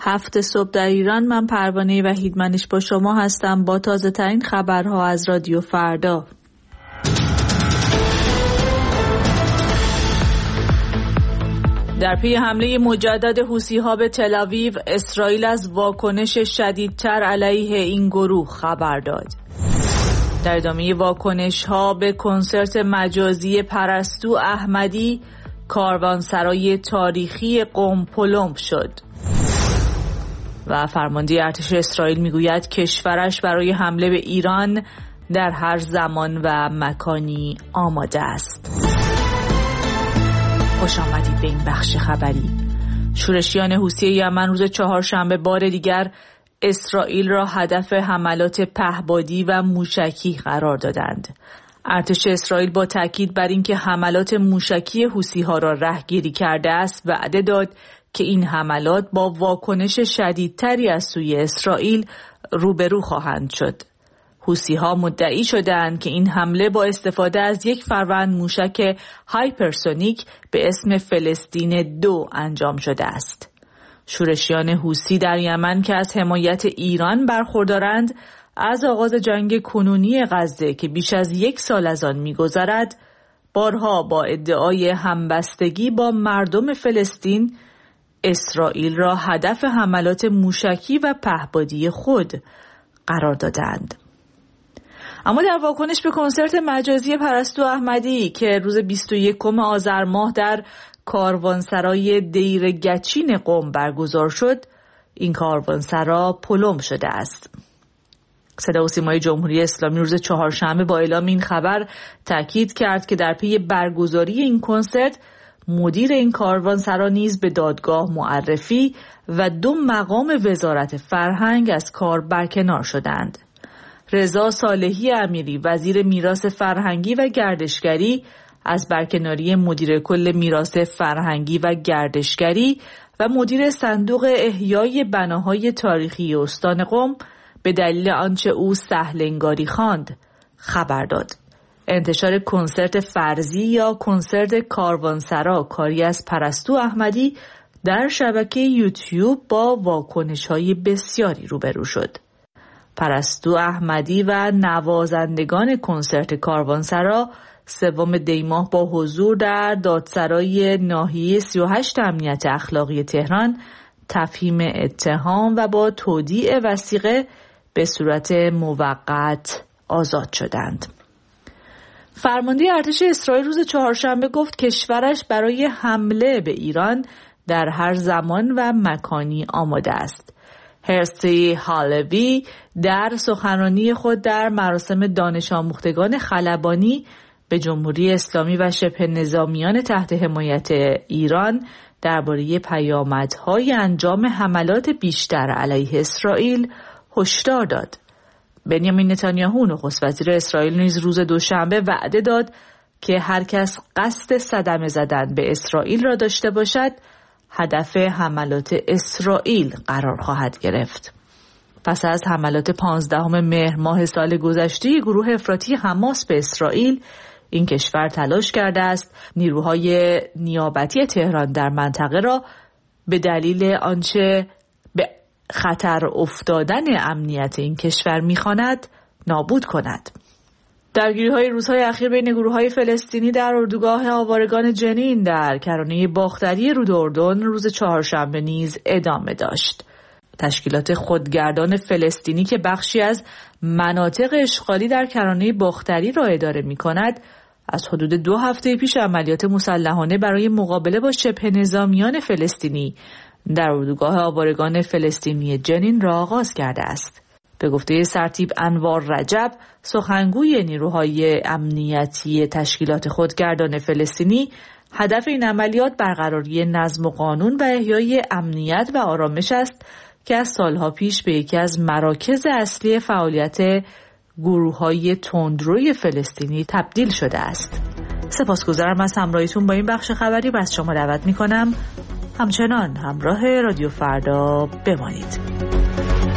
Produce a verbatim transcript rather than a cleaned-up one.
هفت صبح در ایران. من پروانه وحیدمنش با شما هستم با تازه ترین خبرها از رادیو فردا. در پی حمله مجدد حوثی‌ها به تل‌آویو، اسرائیل از واکنش شدیدتر علیه این گروه خبر داد. در ادامه واکنش‌ها به کنسرت مجازی پرستو احمدی، کاروانسرای تاریخی قم پلمب شد. و فرمانده ارتش اسرائیل میگوید کشورش برای حمله به ایران در هر زمان و مکانی آماده است. خوش آمدید به این بخش خبری. شورشیان حوثی یمن روز چهارشنبه بار دیگر اسرائیل را هدف حملات پهپادی و موشکی قرار دادند. ارتش اسرائیل با تاکید بر اینکه حملات موشکی حوثی‌ها را رهگیری کرده است وعده داد که این حملات با واکنش شدیدتری از سوی اسرائیل روبرو خواهند شد. حوثی‌ها مدعی شدند که این حمله با استفاده از یک فروند موشک هایپرسونیک به اسم فلسطین دو انجام شده است. شورشیان حوثی در یمن که از حمایت ایران برخوردارند، از آغاز جنگ کنونی غزه که بیش از یک سال از آن می‌گذرد، بارها با ادعای همبستگی با مردم فلسطین اسرائیل را هدف حملات موشکی و پهپادی خود قرار دادند. اما در واکنش به کنسرت مجازی پرستو احمدی که روز بیست و یکم آذر ماه در کاروانسرای دیر گچین قم برگزار شد، این کاروانسرا پلمب شده است. صدا و سیمای جمهوری اسلامی روز چهارشنبه با اعلام این خبر تاکید کرد که در پی برگزاری این کنسرت مدیر این کاروانسرا نیز به دادگاه معرفی و دو مقام وزارت فرهنگ از کار برکنار شدند. رضا صالحی امیری وزیر میراث فرهنگی و گردشگری از برکناری مدیر کل میراث فرهنگی و گردشگری و مدیر صندوق احیای بناهای تاریخی استان قم به دلیل آنچه او سهل‌انگاری خواند خبر داد. انتشار کنسرت فرضی یا کنسرت کاروانسرا کاری از پرستو احمدی در شبکه یوتیوب با واکنش‌های بسیاری روبرو شد. پرستو احمدی و نوازندگان کنسرت کاروانسرا سوم دی ماه با حضور در دادسرای ناحیه سی و هشت امنیت اخلاقی تهران تفهیم اتهام و با تودیع وثیقه به صورت موقت آزاد شدند. فرمانده ارتش اسرائیل روز چهارشنبه گفت کشورش برای حمله به ایران در هر زمان و مکانی آماده است. هرسی هالوی در سخنرانی خود در مراسم دانش آموختگان خلبانی به جمهوری اسلامی و شبه نظامیان تحت حمایت ایران درباره پیامدهای انجام حملات بیشتر علیه اسرائیل هشدار داد. بنیامین نتانیاهو نخست وزیر اسرائیل نیز روز دوشنبه وعده داد که هر کس قصد صدمه زدن به اسرائیل را داشته باشد هدف حملات اسرائیل قرار خواهد گرفت. پس از حملات پانزدهم مهر ماه سال گذشته گروه افراطی حماس به اسرائیل، این کشور تلاش کرده است نیروهای نیابتی تهران در منطقه را به دلیل آنچه به خطر افتادن امنیت این کشور می‌خواند نابود کند. درگیری‌های روزهای اخیر بین گروه‌های فلسطینی در اردوگاه آوارگان جنین در کرانه باختری رود اردن روز چهارشنبه نیز ادامه داشت. تشکیلات خودگردان فلسطینی که بخشی از مناطق اشغالی در کرانه باختری را اداره می‌کند، از حدود دو هفته پیش عملیات مسلحانه برای مقابله با شبه نظامیان فلسطینی در اردوگاه آوارگان فلسطینی جنین را آغاز کرده است. به گفته سرتیپ انوار رجب، سخنگوی نیروهای امنیتی تشکیلات خودگردان فلسطینی، هدف این عملیات برقراری نظم و قانون و احیای امنیت و آرامش است که از سالها پیش به یکی از مراکز اصلی فعالیت گروه‌های تندروی فلسطینی تبدیل شده است. سپاسگزارم از همراهیتون با این بخش خبری و از شما دعوت می‌کنم همچنان همراه رادیو فردا بمانید.